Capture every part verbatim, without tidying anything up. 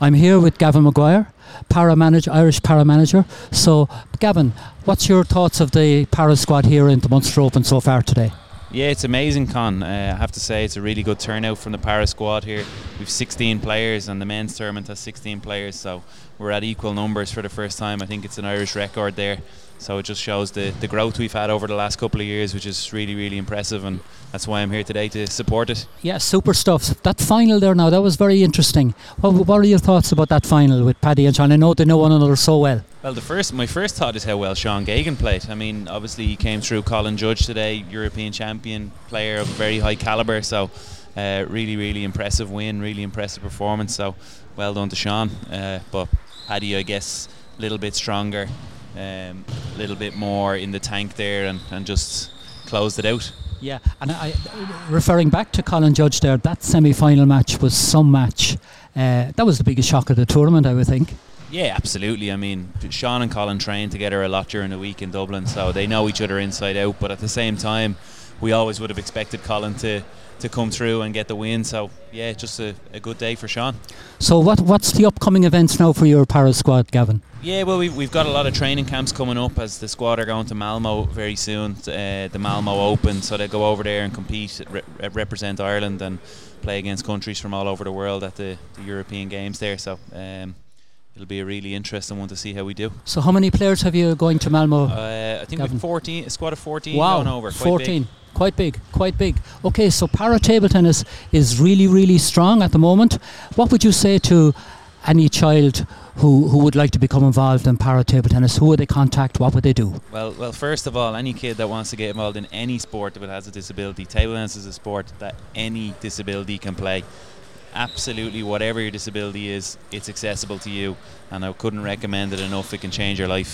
I'm here with Gavin Maguire, para manager, Irish para manager. So, Gavin, what's your thoughts of the para squad here in the Munster Open so far today? Yeah, it's amazing, Con. Uh, I have to say it's a really good turnout from the para squad here. We've sixteen players and the men's tournament has sixteen players, so we're at equal numbers for the first time. I think it's an Irish record there. So it just shows the, the growth we've had over the last couple of years, which is really, really impressive, and that's why I'm here today to support it. Yeah, super stuff. That final there now, that was very interesting. What, what are your thoughts about that final with Paddy and Sean? I know they know one another so well. Well, the first, my first thought is how well Sean Geoghegan played. I mean, obviously he came through Colin Judge today, European champion, player of very high calibre, so uh, really, really impressive win, really impressive performance, so well done to Sean. Uh, but Paddy, I guess, a little bit stronger. A um, little bit more in the tank there and, and just closed it out. Yeah, and I, referring back to Colin Judge there, that semi-final match was some match. Uh, that was the biggest shock of the tournament, I would think. Yeah, absolutely. I mean, Sean and Colin trained together a lot during the week in Dublin, so they know each other inside out, but at the same time we always would have expected Colin to to come through and get the win, so yeah, just a, a good day for Sean. So what what's the upcoming events now for your para squad, Gavin? Yeah, well, we've, we've got a lot of training camps coming up as the squad are going to Malmo very soon, uh, the Malmo Open, so they go over there and compete, re- represent Ireland and play against countries from all over the world at the, the European Games there, so um, it'll be a really interesting one to see how we do. So how many players have you going to Malmo? Uh, I think we've fourteen, a squad of fourteen wow, going over. Quite fourteen. Big. Quite big, quite big. Okay, so para table tennis is really, really strong at the moment. What would you say to any child who, who would like to become involved in para table tennis? Who would they contact? What would they do? Well, well, first of all, any kid that wants to get involved in any sport that has a disability, table tennis is a sport that any disability can play. Absolutely, whatever your disability is, it's accessible to you, and I couldn't recommend it enough. It can change your life.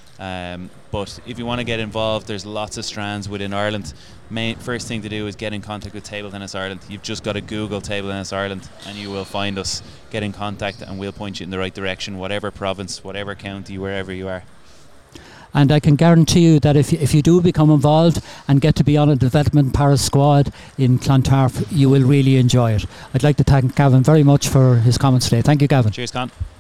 Um, but if you want to get involved, there's lots of strands within Ireland. Main, first thing to do is get in contact with Table Tennis Ireland. You've just got to Google Table Tennis Ireland and you will find us. Get in contact and we'll point you in the right direction, whatever province, whatever county, wherever you are. And I can guarantee you that if you, if you do become involved and get to be on a development para squad in Clontarf, you will really enjoy it. I'd like to thank Gavin very much for his comments today. Thank you, Gavin. Cheers, Con.